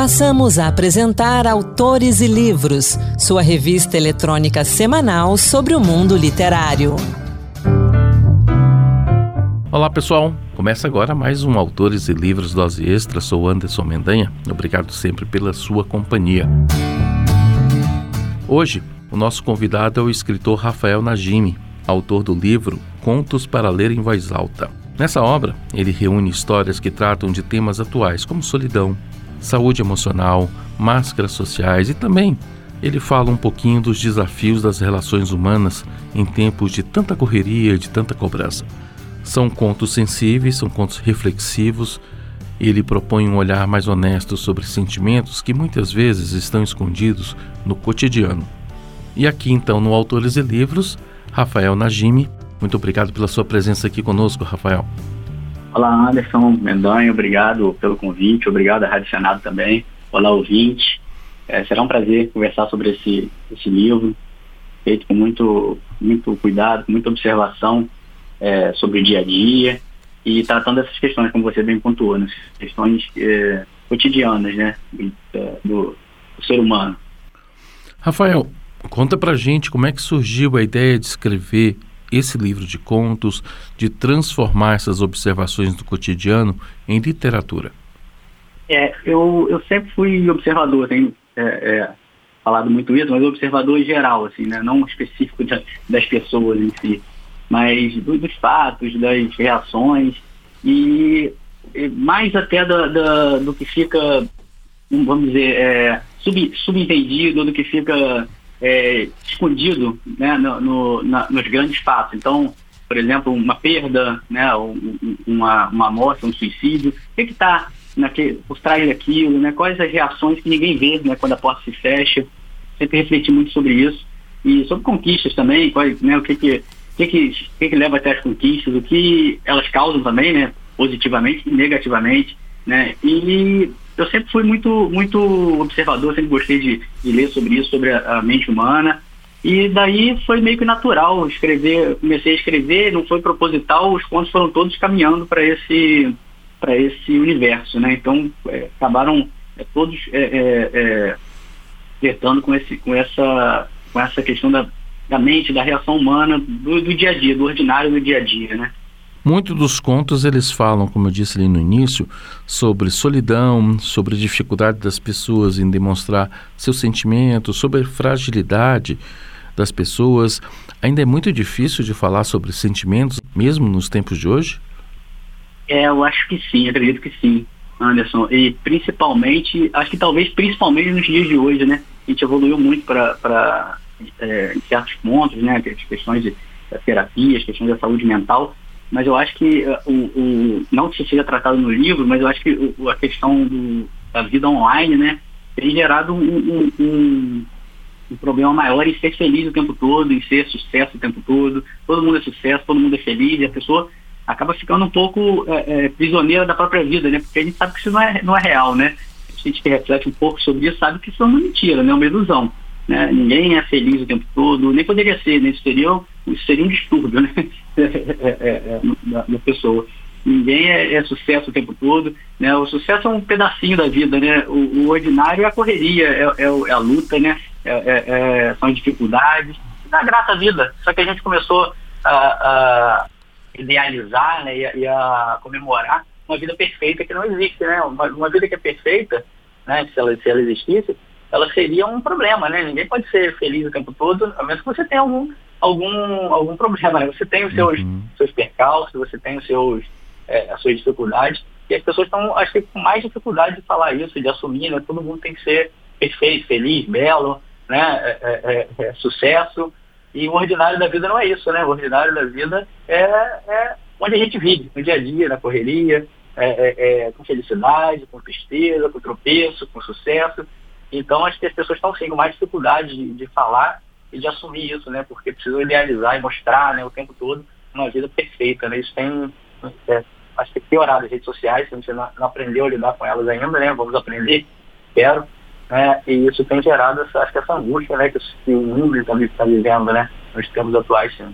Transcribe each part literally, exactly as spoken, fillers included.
Passamos a apresentar Autores e Livros, sua revista eletrônica semanal sobre o mundo literário. Olá pessoal, começa agora mais um Autores e Livros Dose Extra. Sou Anderson Mendanha, obrigado sempre pela sua companhia. Hoje, o nosso convidado é o escritor Rafael Najimy, autor do livro Contos para Ler em Voz Alta. Nessa obra, ele reúne histórias que tratam de temas atuais como solidão, saúde emocional, máscaras sociais e também ele fala um pouquinho dos desafios das relações humanas em tempos de tanta correria e de tanta cobrança. São contos sensíveis, são contos reflexivos. Ele propõe um olhar mais honesto sobre sentimentos que muitas vezes estão escondidos no cotidiano. E aqui então no Autores e Livros, Rafael Najimy. Muito obrigado pela sua presença aqui conosco, Rafael. Olá, Anderson Mendanha, obrigado pelo convite, obrigado à Rádio Senado também. Olá, ouvinte. É, será um prazer conversar sobre esse, esse livro, feito com muito, muito cuidado, com muita observação é, sobre o dia a dia e tratando essas questões, como você bem pontuou, né? Questões é, cotidianas, né, do, do, do ser humano. Rafael, conta pra gente como é que surgiu a ideia de escrever esse livro de contos, de transformar essas observações do cotidiano em literatura. É, eu, eu sempre fui observador, tenho é, é, falado muito isso, mas observador geral, assim, né? Não específico da, das pessoas em si, mas do, dos fatos, das reações e, e mais até da, da, do que fica, vamos dizer, é, sub, subentendido, do que fica É, escondido, né, no, no, na, nos grandes fatos. Então, por exemplo, uma perda, né, um, uma, uma morte, um suicídio, o que está por trás daquilo, né, quais as reações que ninguém vê, né, quando a porta se fecha. Sempre refleti muito sobre isso e sobre conquistas também, quais, né, o que que, que, que, que, que leva até as conquistas, o que elas causam também, né, positivamente e negativamente, né, e eu sempre fui muito, muito observador, sempre gostei de, de ler sobre isso, sobre a, a mente humana. E daí foi meio que natural escrever, comecei a escrever, não foi proposital, os contos foram todos caminhando para esse, para esse universo, né? Então, é, acabaram é, todos é, é, é, flertando com, esse, com, essa, com essa questão da, da mente, da reação humana, do, do dia a dia, do ordinário do dia a dia, né? Muitos dos contos eles falam, como eu disse ali no início, sobre solidão, sobre a dificuldade das pessoas em demonstrar seus sentimentos, sobre a fragilidade das pessoas. Ainda é muito difícil de falar sobre sentimentos, mesmo nos tempos de hoje? É, eu acho que sim, acredito que sim, Anderson. E principalmente, acho que talvez principalmente nos dias de hoje, né? A gente evoluiu muito para é, em certos pontos, né? As questões de terapia, as questões da saúde mental. Mas eu acho que, uh, o, o, não que isso seja tratado no livro, mas eu acho que o, a questão do, da vida online, né, tem gerado um, um, um, um problema maior em ser feliz o tempo todo, em ser sucesso o tempo todo. Todo mundo é sucesso, todo mundo é feliz, e a pessoa acaba ficando um pouco é, é, prisioneira da própria vida, né, porque a gente sabe que isso não é, não é real, né. A gente que reflete um pouco sobre isso sabe que isso é uma mentira, né, uma ilusão. Né? Ninguém é feliz o tempo todo, nem poderia ser, né? Isso seria, isso seria um distúrbio, né? é, é, é, da, da pessoa. Ninguém é, é sucesso o tempo todo, né? O sucesso é um pedacinho da vida, né? O, o ordinário é a correria, é, é, é a luta, né? É, é, é, são as dificuldades, dá graça à vida. Só que a gente começou a, a idealizar, né? e, a, e a comemorar uma vida perfeita que não existe, né? Uma, uma vida que é perfeita, né? Se ela, se ela existisse, ela seria um problema, né? Ninguém pode ser feliz o tempo todo, a menos que você tenha algum, algum, algum problema, né? Você tem os seus, uhum. seus percalços, você tem os seus, é, as suas dificuldades, e as pessoas estão, acho que, com mais dificuldade de falar isso, de assumir, né? Todo mundo tem que ser perfeito, feliz, belo, né? É, é, é, é, sucesso, e o ordinário da vida não é isso, né? O ordinário da vida é, é onde a gente vive, no dia a dia, na correria, é, é, é, com felicidade, com tristeza, com tropeço, com sucesso. Então, acho que as pessoas estão sim, com mais dificuldade de, de falar e de assumir isso, né? Porque precisam idealizar e mostrar, né, o tempo todo uma vida perfeita, né? Isso tem, é, acho que piorado as redes sociais, se a gente não, não aprendeu a lidar com elas ainda, né? Vamos aprender, espero, né? E isso tem gerado, essa, acho que essa angústia, né? Que, que o mundo está tá vivendo, né? Nos tempos atuais, sim.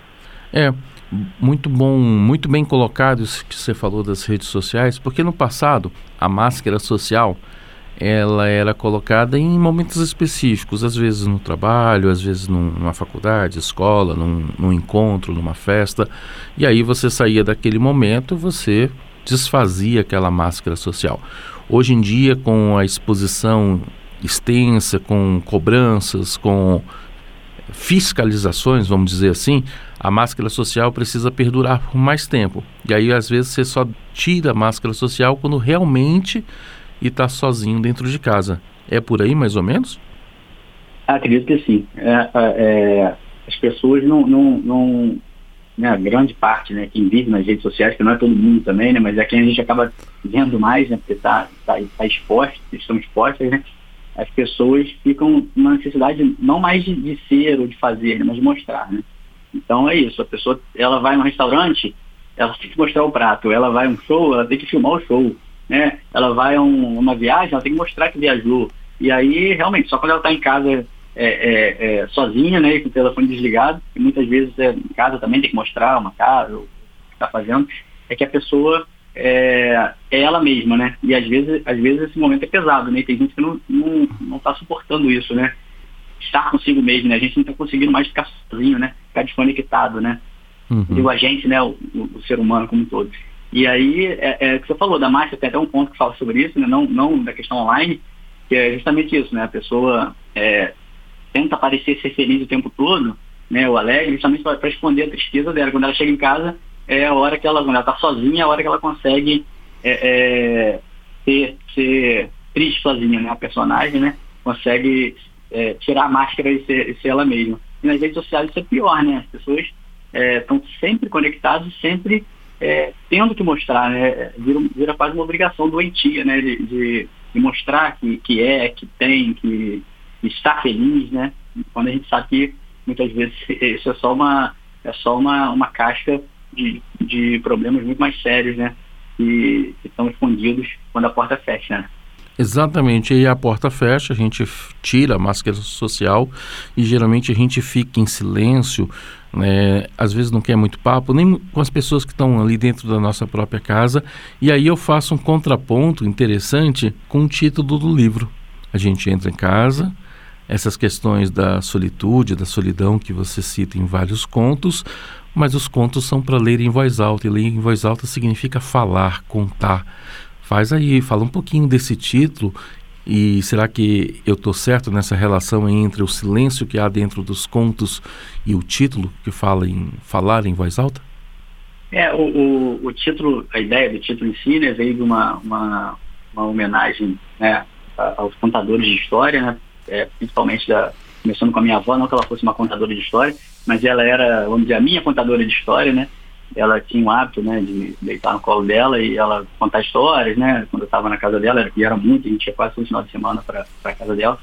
É, muito bom, muito bem colocado isso que você falou das redes sociais, porque no passado, a máscara social ela era colocada em momentos específicos, às vezes no trabalho, às vezes num, numa faculdade, escola, num, num encontro, numa festa, e aí você saía daquele momento, você desfazia aquela máscara social. Hoje em dia, com a exposição extensa, com cobranças, com fiscalizações, vamos dizer assim, a máscara social precisa perdurar por mais tempo. E aí, às vezes, você só tira a máscara social quando realmente está sozinho dentro de casa. É por aí, mais ou menos? Acredito que sim. É, é, as pessoas não... não, não né, a grande parte, né, quem vive nas redes sociais, que não é todo mundo também, né, mas é quem a gente acaba vendo mais, né, porque está tá, tá exposto, estão expostas, né, as pessoas ficam numa necessidade não mais de, de ser ou de fazer, né, mas de mostrar, né. Então é isso, a pessoa, ela vai num restaurante, ela tem que mostrar o prato, ela vai a um show, ela tem que filmar o show, né, ela vai a um, uma viagem, ela tem que mostrar que viajou, e aí realmente, só quando ela está em casa é, é, é, sozinha, né, com o telefone desligado, e muitas vezes é, em casa também tem que mostrar uma casa, o que está fazendo, é que a pessoa é, é ela mesma, né, e às vezes, às vezes esse momento é pesado, né, e tem gente que não não não está suportando isso, né, estar consigo mesmo, né, a gente não está conseguindo mais ficar sozinho, né, ficar desconectado, né, uhum. Digo a gente, né, o, o, o ser humano como um todo. E aí, é, é o que você falou, da máscara, tem até um ponto que fala sobre isso, né, não, não da questão online, que é justamente isso, né, a pessoa é, tenta parecer ser feliz o tempo todo, né, o alegre, justamente para esconder a tristeza dela. Quando ela chega em casa, é a hora que ela, quando ela está sozinha, é a hora que ela consegue é, é, ser, ser triste sozinha, né, a personagem, né, consegue é, tirar a máscara e ser, e ser ela mesma. E nas redes sociais isso é pior, né, as pessoas estão é, sempre conectadas, sempre é, tendo que mostrar, né, vira, vira quase uma obrigação doentia, né, de, de, de mostrar que, que é, que tem, que está feliz, né? Quando a gente sabe que muitas vezes isso é só uma, é só uma, uma casca de, de problemas muito mais sérios, né? Que, que estão escondidos quando a porta fecha, né? Exatamente, aí a porta fecha, a gente tira a máscara social e geralmente a gente fica em silêncio, né? Às vezes não quer muito papo, nem com as pessoas que estão ali dentro da nossa própria casa, e aí eu faço um contraponto interessante com o título do livro. A gente entra em casa, essas questões da solitude, da solidão que você cita em vários contos, mas os contos são para ler em voz alta, e ler em voz alta significa falar, contar. Faz aí, fala um pouquinho desse título, e será que eu estou certo nessa relação entre o silêncio que há dentro dos contos e o título que fala em falar em voz alta? É, o, o, o título, a ideia do título em si, né, veio de uma, uma, uma homenagem, né, aos contadores de história, né, é, principalmente da, começando com a minha avó, não que ela fosse uma contadora de história, mas ela era, vamos dizer, a minha contadora de história, né, ela tinha o hábito, né, de deitar no colo dela e ela contar histórias, né, quando eu estava na casa dela, e era muito, a gente ia quase todo final de semana para a casa dela,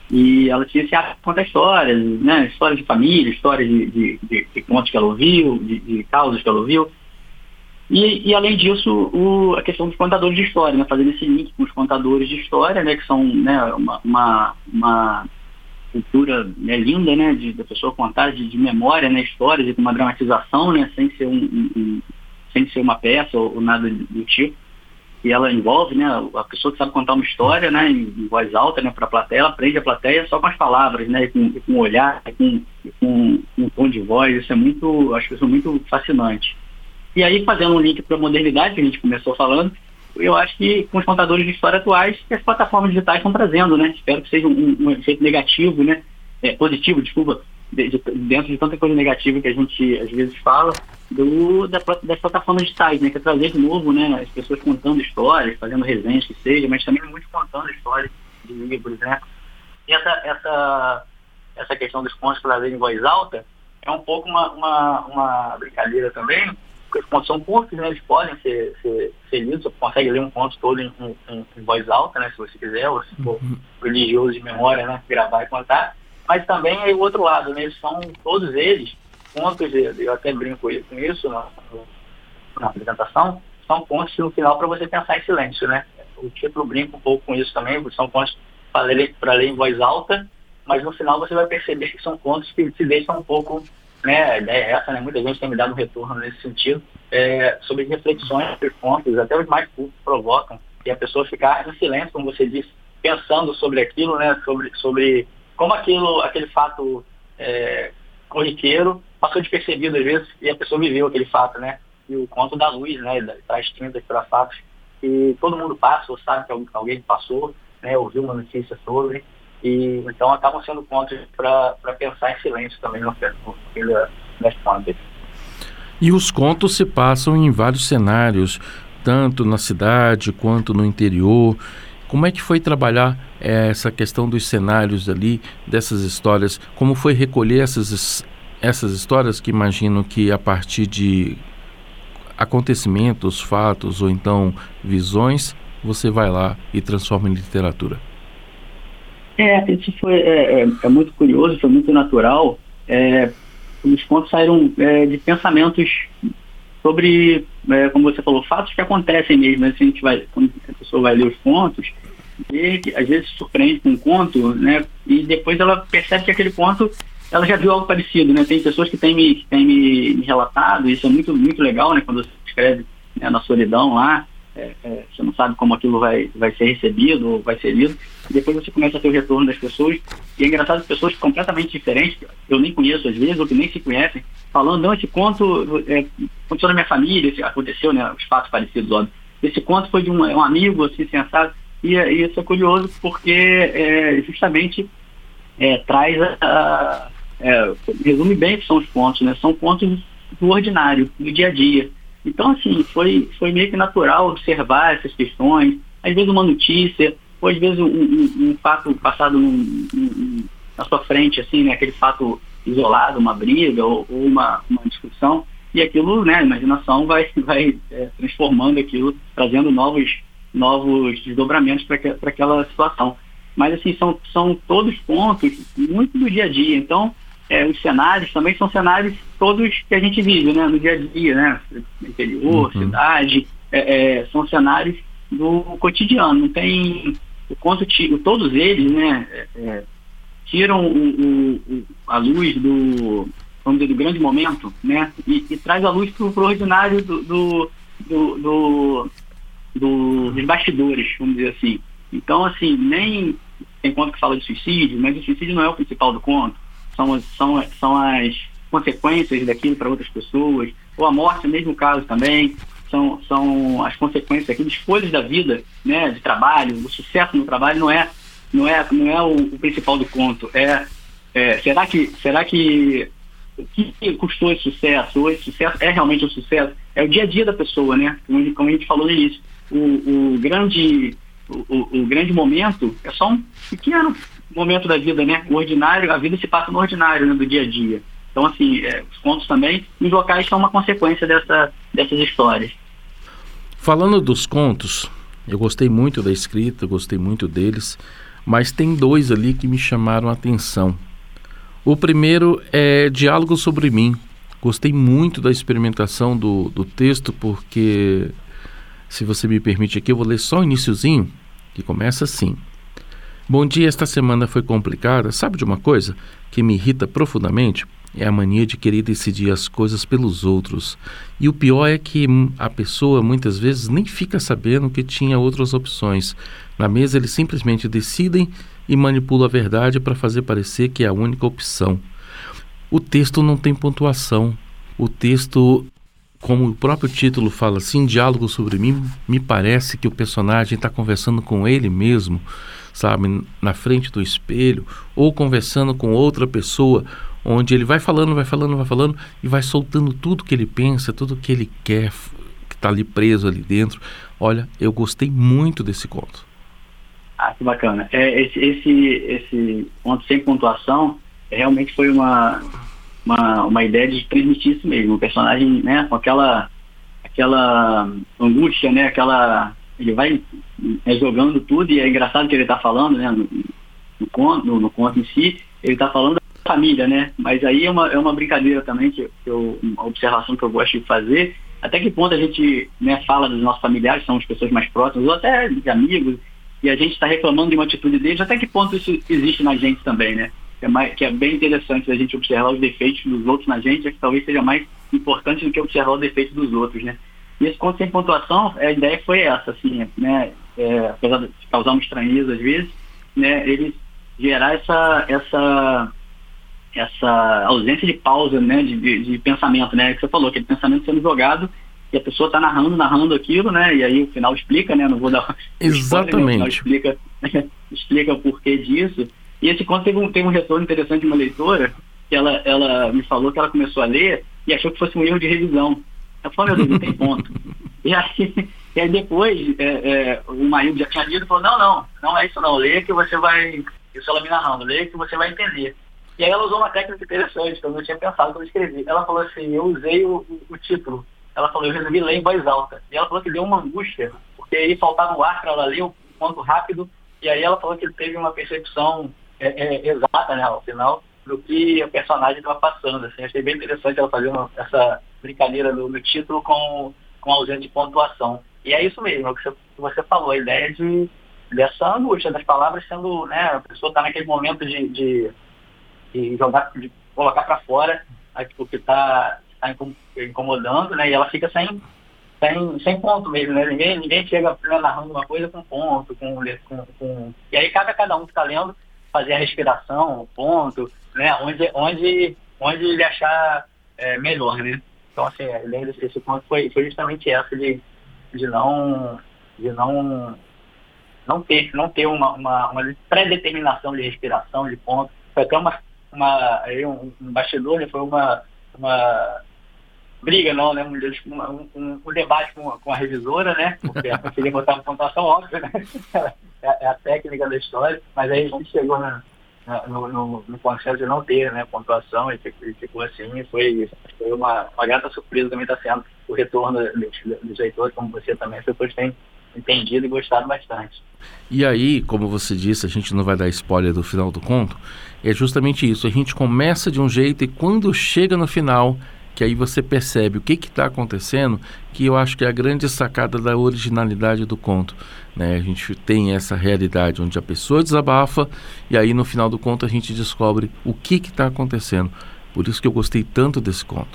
e ela tinha esse hábito de contar histórias, né, histórias de família, histórias de, de, de, de contos que ela ouviu, de, de causas que ela ouviu. E, e além disso, o, a questão dos contadores de história, né, fazendo esse link com os contadores de história, né, que são, né, uma, uma, uma cultura, né, linda, né, de, da pessoa contar de, de memória, né, histórias e com uma dramatização, né, sem ser, um, um, um, sem ser uma peça ou, ou nada do tipo. E ela envolve, né, a pessoa que sabe contar uma história, né, em, em voz alta, né, para a plateia, ela prende a plateia só com as palavras, né, e com, e com o olhar, e com, e com um tom de voz. Isso é muito, acho que isso é muito fascinante. E aí, fazendo um link para a modernidade, que a gente começou falando, eu acho que com os contadores de história atuais, que as plataformas digitais estão trazendo, né? Espero que seja um, um efeito negativo, né? É, positivo, desculpa, de, de, dentro de tanta coisa negativa que a gente às vezes fala, do, da, das plataformas digitais, né? Que é trazer de novo, né, as pessoas contando histórias, fazendo resenhas que seja, mas também muito contando histórias de livros, né? E essa, essa, essa questão dos contos para ler em voz alta é um pouco uma, uma, uma brincadeira também, porque os contos são curtos, né? Eles podem ser, ser, ser lidos, você consegue ler um conto todo em, em, em voz alta, né? Se você quiser, ou se for religioso de memória, né? Gravar e contar. Mas também é o outro lado, né? Eles são, todos eles, contos, eu até brinco com isso na, na apresentação, são contos no final para você pensar em silêncio, né? O título brinca um pouco com isso também, são contos para ler, para ler em voz alta, mas no final você vai perceber que são contos que te deixam um pouco, né, a ideia é essa, né, muita gente tem me dado um retorno nesse sentido, é, sobre reflexões sobre contos, até os mais curtos provocam, e a pessoa ficar em silêncio, como você disse, pensando sobre aquilo, né, sobre, sobre como aquilo, aquele fato é, corriqueiro passou despercebido às vezes e a pessoa viveu aquele fato, né? E o conto da luz, né, traz tintas para fatos que todo mundo passa ou sabe que alguém passou, né, ouviu uma notícia sobre, e então acabam sendo contos para pensar em silêncio também no filho das contas. E os contos se passam em vários cenários, tanto na cidade quanto no interior. Como é que foi trabalhar é, essa questão dos cenários ali, dessas histórias? Como foi recolher essas, essas histórias que imagino que a partir de acontecimentos, fatos ou então visões, você vai lá e transforma em literatura? É, isso foi é, é, é muito curioso, foi muito natural. É, os contos saíram é, de pensamentos sobre, é, como você falou, fatos que acontecem mesmo. Né? Se a gente vai, quando a pessoa vai ler os contos, e que, às vezes se surpreende com um conto, né? E depois ela percebe que aquele conto, ela já viu algo parecido, né? Tem pessoas que têm me, que têm me, me relatado, isso é muito, muito legal, né? Quando você escreve, né, na solidão lá, é, é, você não sabe como aquilo vai, vai ser recebido ou vai ser lido, e depois você começa a ter o retorno das pessoas, e é engraçado que pessoas completamente diferentes, que eu nem conheço às vezes, ou que nem se conhecem, falando, não, esse conto é, aconteceu na minha família, esse, aconteceu, né, os fatos parecidos, óbvio. Esse conto foi de um, um amigo, assim, sensato, e, e isso é curioso porque é, justamente é, traz a, a é, resume bem o que são os contos, né, são contos do ordinário, do dia a dia. Então, assim, foi, foi meio que natural observar essas questões, às vezes uma notícia, ou às vezes um, um, um fato passado num, um, na sua frente, assim, né, aquele fato isolado, uma briga ou, ou uma, uma discussão, e aquilo, né, a imaginação vai, vai é, transformando aquilo, trazendo novos, novos desdobramentos para aquela situação. Mas, assim, são, são todos pontos muito do dia a dia. Então, É, os cenários também são cenários todos que a gente vive, né, no dia a dia, né, interior, uhum. cidade, é, é, são cenários do cotidiano. Não tem o conto, todos eles, né, é, é, tiram o, o, a luz do, vamos dizer, do grande momento, né, e, e traz a luz para o ordinário do, do, do, do, do, dos bastidores, vamos dizer assim. Então, assim, nem tem conto que fala de suicídio, mas o suicídio não é o principal do conto. São, são, são as consequências daquilo para outras pessoas, ou a morte, no mesmo caso também, são, são as consequências daquilo, escolhas da vida, né, de trabalho, o sucesso no trabalho não é, não é, não é o, o principal do conto. É, é, será que, será que o que custou esse sucesso? Ou esse sucesso é realmente um sucesso? É o dia a dia da pessoa, né? Como, como a gente falou no início. O, o, grande, o, o grande momento é só um pequeno momento da vida, né? O ordinário, a vida se passa no ordinário, né, do dia a dia. Então, assim, é, os contos também, e os locais são uma consequência dessa, dessas histórias. Falando dos contos, eu gostei muito da escrita, gostei muito deles, mas tem dois ali que me chamaram a atenção. O primeiro é Diálogo sobre Mim. Gostei muito da experimentação do, do texto, porque, se você me permite aqui, eu vou ler só o iniciozinho, que começa assim. Bom dia, esta semana foi complicada. Sabe de uma coisa que me irrita profundamente? É a mania de querer decidir as coisas pelos outros. E o pior é que a pessoa muitas vezes nem fica sabendo que tinha outras opções. Na mesa eles simplesmente decidem e manipulam a verdade para fazer parecer que é a única opção. O texto não tem pontuação. O texto, como o próprio título fala assim, Diálogo sobre Mim, me parece que o personagem está conversando com ele mesmo, sabe, na frente do espelho, ou conversando com outra pessoa, onde ele vai falando, vai falando, vai falando, e vai soltando tudo que ele pensa, tudo que ele quer, que está ali preso ali dentro. Olha, eu gostei muito desse conto. Ah, que bacana. É, esse, esse, esse conto sem pontuação realmente foi uma, uma, uma ideia de transmitir isso mesmo. O personagem, né, com aquela, aquela angústia, né, aquela... Ele vai é, jogando tudo, e é engraçado que ele está falando, né, no, no, conto, no, no conto em si, ele está falando da família, né, mas aí é uma, é uma brincadeira também, que eu, uma observação que eu gosto de fazer, até que ponto a gente, né, fala dos nossos familiares, são as pessoas mais próximas, ou até de amigos, e a gente está reclamando de uma atitude deles, até que ponto isso existe na gente também, né, que é, mais, que é bem interessante a gente observar os defeitos dos outros na gente, é que talvez seja mais importante do que observar os defeitos dos outros, né. E esse conto sem pontuação, a ideia foi essa, assim, né? é, apesar de causar uma estranheza às vezes, né, ele gerar essa, essa, essa ausência de pausa, né, de, de, de pensamento, né, que você falou, aquele pensamento sendo jogado e a pessoa está narrando, narrando aquilo, né, e aí o final explica, né, não vou dar... Exatamente. Spoiler, né, o final explica, explica o porquê disso. E esse conto teve um, teve um retorno interessante de uma leitora, que ela, ela me falou que ela começou a ler e achou que fosse um erro de revisão. Eu falei, meu Deus, não tem ponto. E aí, e aí depois, é, é, o marido já tinha lido e falou, não, não, não é isso não, leia que você vai, isso ela me narrando, leia que você vai entender. E aí ela usou uma técnica interessante, que eu não tinha pensado quando eu escrevi. Ela falou assim, eu usei o, o, o título, ela falou, eu resolvi ler em voz alta. E ela falou que deu uma angústia, porque aí faltava o ar para ela ler o conto rápido, e aí ela falou que teve uma percepção é, é, exata, né, ao final, do que a personagem estava passando. Assim, achei bem interessante ela fazendo essa brincadeira do, do título com, com a ausência de pontuação. E é isso mesmo, é o que você, que você falou, a ideia de, dessa angústia das palavras sendo, né, a pessoa está naquele momento de, de, de jogar, de colocar para fora o que está tá incomodando, né, e ela fica sem, sem, sem ponto mesmo, né, ninguém, ninguém chega narrando uma coisa com ponto, com, com, com... e aí cabe a cada um que está lendo fazer a respiração, o ponto, né, onde, onde, onde ele achar é, melhor, né. Então, assim, a ideia desse ponto foi, foi justamente essa de, de não, de não, não ter, não ter uma, uma, uma pré-determinação de respiração, de ponto. Foi até uma, uma, aí um, um bastidor, né, foi uma, uma briga, não, né, um, um, um, um debate com, com a revisora, né, porque ela queria botar uma pontuação óbvia, né, é, é a técnica da história, mas aí a gente chegou na, na, no, no, no consenso de não ter, né, pontuação, e ficou, e ficou assim, e foi, foi uma, uma grata surpresa também está sendo o retorno dos, dos leitores, como você também, as pessoas têm entendido e gostado bastante. E aí, como você disse, a gente não vai dar spoiler do final do conto, é justamente isso, a gente começa de um jeito e quando chega no final, que aí você percebe o que está acontecendo, que eu acho que é a grande sacada da originalidade do conto, né? A gente tem essa realidade onde a pessoa desabafa e aí no final do conto a gente descobre o que está acontecendo. Por isso que eu gostei tanto desse conto.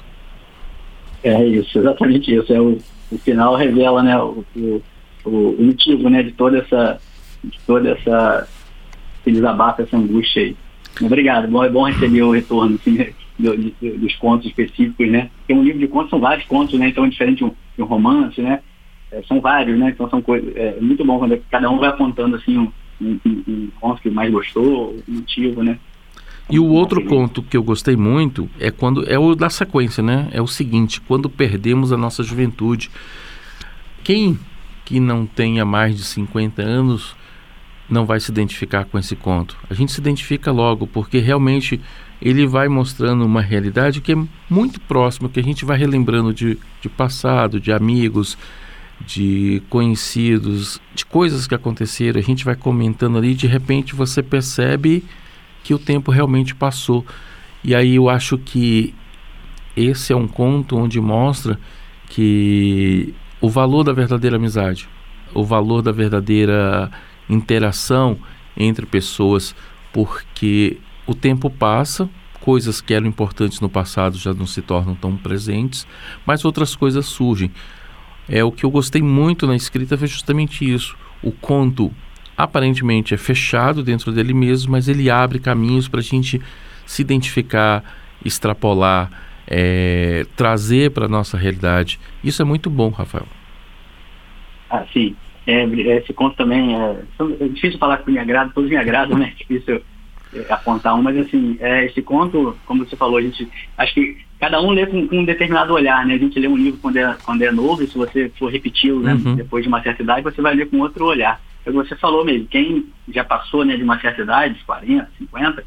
É isso, exatamente isso. É o, o final revela, né, o, o, o motivo, né, de toda essa, de toda essa esse desabafo, essa angústia aí. Obrigado, bom, é bom receber o retorno, assim, né? Do, do, dos contos específicos, né? Porque um livro de contos são vários contos, né? Então é diferente de um, de um romance, né? É, são vários, né? Então são coisas... É muito bom quando cada um vai apontando, assim, um, um, um, um conto que mais gostou, um motivo, né? E o outro conto que eu gostei muito é quando é o da sequência, né? É o seguinte, quando perdemos a nossa juventude. Quem que não tenha mais de cinquenta anos não vai se identificar com esse conto? A gente se identifica logo, porque realmente ele vai mostrando uma realidade que é muito próxima, que a gente vai relembrando de, de passado, de amigos, de conhecidos, de coisas que aconteceram. A gente vai comentando ali e de repente você percebe que o tempo realmente passou. E aí eu acho que esse é um conto onde mostra que o valor da verdadeira amizade, o valor da verdadeira interação entre pessoas, porque o tempo passa, coisas que eram importantes no passado já não se tornam tão presentes, mas outras coisas surgem. É, o que eu gostei muito na escrita foi justamente isso. O conto aparentemente é fechado dentro dele mesmo, mas ele abre caminhos para a gente se identificar, extrapolar, é, trazer para a nossa realidade. Isso é muito bom, Rafael. Ah, sim. É, esse conto também é, é difícil falar que me agrada, todos me agradam, né? É difícil é, apontar um, mas assim, é, esse conto, como você falou, a gente, acho que cada um lê com, com um determinado olhar, né? A gente lê um livro quando é, quando é novo, e se você for repeti-lo, né, uhum. depois de uma certa idade, você vai ler com outro olhar. É o que você falou mesmo, quem já passou, né, de uma certa idade, quarenta, cinquenta,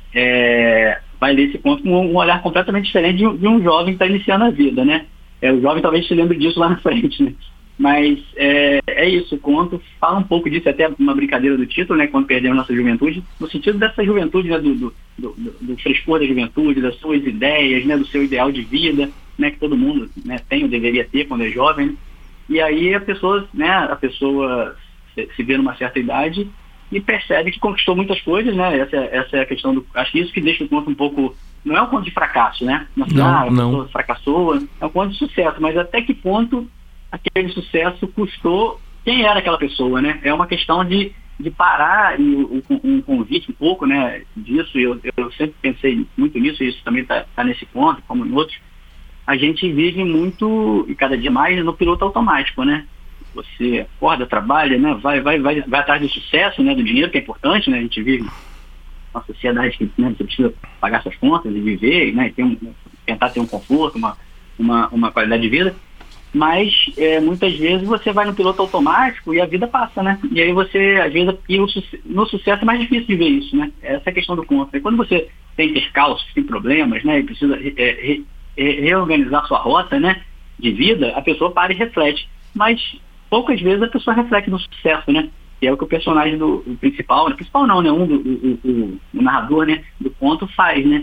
é, vai ler esse conto com um olhar completamente diferente de um, de um jovem que está iniciando a vida, né? É, o jovem talvez se lembre disso lá na frente, né? Mas é, é isso, o conto fala um pouco disso, até uma brincadeira do título, né, quando perdemos nossa juventude, no sentido dessa juventude, né, do, do, do, do frescor da juventude, das suas ideias, né, do seu ideal de vida, né, que todo mundo, né, tem ou deveria ter quando é jovem, né? E aí a pessoa, né, a pessoa se, se vê numa certa idade e percebe que conquistou muitas coisas, né, essa, essa é a questão do... Acho que isso que deixa o conto um pouco... Não é um conto de fracasso, né? Não, não, ah, a não. pessoa fracassou, é um conto de sucesso, mas até que ponto aquele sucesso custou quem era aquela pessoa, né? É uma questão de, de parar, e um, um convite um pouco, né, disso, eu, eu sempre pensei muito nisso, e isso também está tá nesse ponto, como em outros. A gente vive muito, e cada dia mais, no piloto automático, né? Você acorda, trabalha, né? Vai, vai, vai, vai atrás do sucesso, né? Do dinheiro, que é importante, né? A gente vive uma sociedade que, né, você precisa pagar suas contas e viver, né? E ter um, tentar ter um conforto, uma, uma, uma qualidade de vida. Mas é, muitas vezes você vai no piloto automático e a vida passa, né? E aí você, às vezes, e o, no sucesso é mais difícil de ver isso, né? Essa é a questão do ponto. E quando você tem percalços, tem problemas, né? E precisa é, re, é, reorganizar sua rota, né, de vida, a pessoa para e reflete. Mas poucas vezes a pessoa reflete no sucesso, né? Que é o que o personagem do o principal, né? Principal não, né? Um do o, o, o narrador, né, do conto faz, né?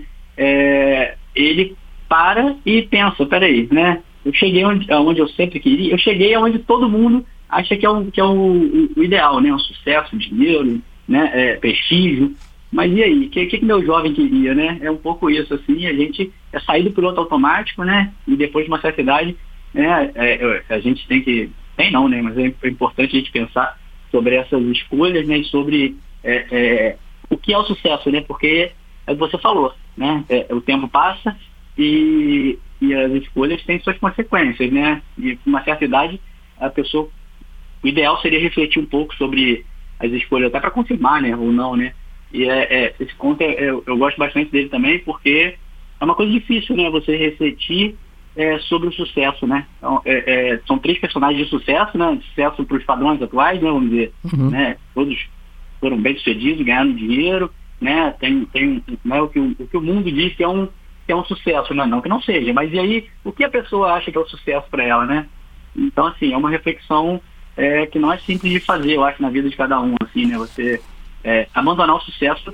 É, ele para e pensa, peraí, né? Eu cheguei onde, onde eu sempre queria, eu cheguei onde todo mundo acha que é o, que é o, o, o ideal, né? O sucesso, o dinheiro, né? É, prestígio. Mas e aí? O que, que, que meu jovem queria, né? É um pouco isso, assim, a gente é sair do piloto automático, né? E depois de uma certa idade, né? É, a gente tem que, tem não, né? Mas é importante a gente pensar sobre essas escolhas, né? E sobre é, é, o que é o sucesso, né? Porque, é o que você falou, né? É, o tempo passa e... e as escolhas têm suas consequências, né? E com uma certa idade, a pessoa, o ideal seria refletir um pouco sobre as escolhas, até para confirmar, né, ou não, né? E é, é, esse conto, é, é, eu gosto bastante dele também, porque é uma coisa difícil, né? Você refletir é, sobre o sucesso, né? Então, é, é, são três personagens de sucesso, né? Sucesso para os padrões atuais, né? Vamos dizer, uhum. né? Todos foram bem-sucedidos, ganharam dinheiro, né? Tem, tem né? o, que, o que o mundo diz que é um que é um sucesso, né? Não que não seja, mas e aí, o que a pessoa acha que é o sucesso para ela, né? Então, assim, é uma reflexão é, que não é simples de fazer, eu acho, na vida de cada um, assim, né? Você é, abandonar o sucesso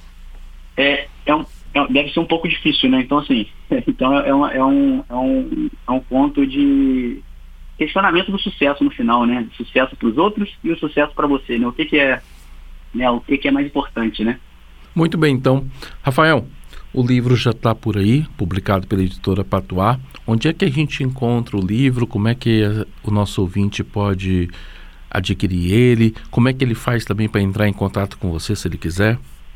é, é, um, é deve ser um pouco difícil, né? Então, assim, é, então é, uma, é, um, é, um, é um ponto de questionamento do sucesso no final, né? Sucesso para os outros e o sucesso para você, né? O que que é, né? O que que é mais importante, né? Muito bem, então. Rafael, o livro já está por aí, publicado pela editora Patuá. Onde é que a gente encontra o livro? Como é que o nosso ouvinte pode adquirir ele? Como é que ele faz também para entrar em contato com você, se ele quiser?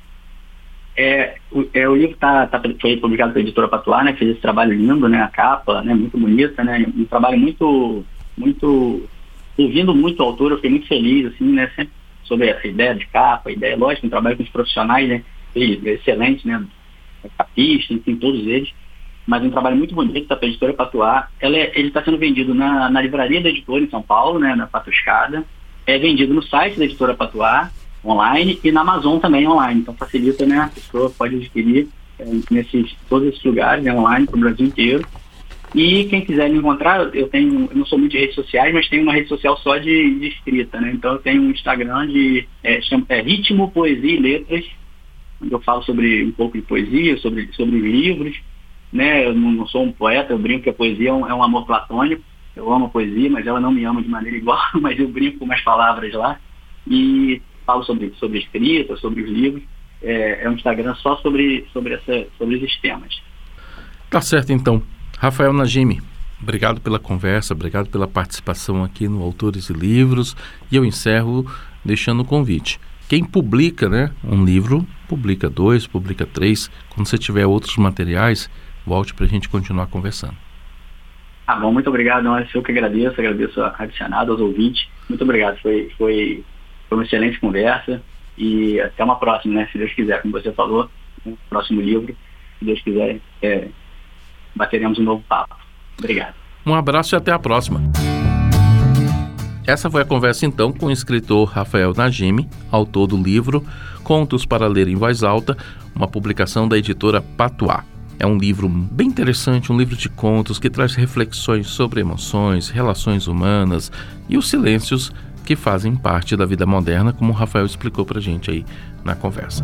É, o, é, o livro tá, tá, foi publicado pela editora Patuá, né? Fez esse trabalho lindo, né? A capa, né? Muito bonita, né? Um trabalho muito, muito... ouvindo muito o autor, eu fiquei muito feliz, assim, né? Sempre sobre essa ideia de capa, ideia, lógico, um trabalho com os profissionais, né? Excelente, né? Capista, enfim, todos eles, mas um trabalho muito bonito da editora Patuá. Ela é, ele está sendo vendido na, na livraria da editora em São Paulo, né, na Patuscada. É vendido no site da editora Patuá, online, e na Amazon também online. Então facilita, né, a pessoa pode adquirir é, nesses, todos esses lugares, né, online, para o Brasil inteiro. E quem quiser me encontrar, eu tenho, eu não sou muito de redes sociais, mas tenho uma rede social só de, de escrita, né? Então eu tenho um Instagram de é, chama, é, Ritmo, Poesia e Letras, onde eu falo sobre um pouco de poesia, sobre, sobre livros, né? Eu não, não sou um poeta, eu brinco que a poesia é um, é um amor platônico. Eu amo a poesia, mas ela não me ama de maneira igual, mas eu brinco com umas palavras lá e falo sobre, sobre escrita, sobre os livros. É, é um Instagram só sobre, sobre, essa, sobre esses temas. Tá certo, então. Rafael Najimi, obrigado pela conversa, obrigado pela participação aqui no Autores e Livros, e eu encerro deixando o convite. Quem publica, né, um livro, publica dois, publica três. Quando você tiver outros materiais, volte para a gente continuar conversando. Ah, bom, muito obrigado. Eu que agradeço, agradeço a Rádio Senado, aos ouvintes. Muito obrigado, foi, foi, foi uma excelente conversa e até uma próxima, né, se Deus quiser, como você falou, no próximo livro, se Deus quiser, é, bateremos um novo papo. Obrigado. Um abraço e até a próxima. Essa foi a conversa, então, com o escritor Rafael Najimi, autor do livro Contos para Ler em Voz Alta, uma publicação da editora Patuá. É um livro bem interessante, um livro de contos que traz reflexões sobre emoções, relações humanas e os silêncios que fazem parte da vida moderna, como o Rafael explicou para a gente aí na conversa.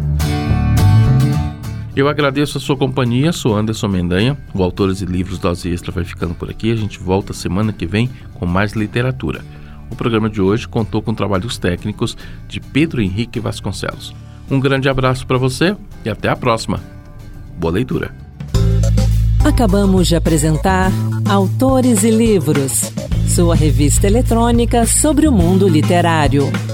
Eu agradeço a sua companhia, sou Anderson Mendanha, o Autores e Livros Dose Extra vai ficando por aqui. A gente volta semana que vem com mais literatura. O programa de hoje contou com trabalhos técnicos de Pedro Henrique Vasconcelos. Um grande abraço para você e até a próxima. Boa leitura. Acabamos de apresentar Autores e Livros, sua revista eletrônica sobre o mundo literário.